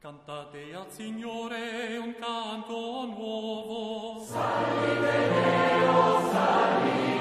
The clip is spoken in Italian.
Cantate al Signore un canto nuovo. Salve Deo, salve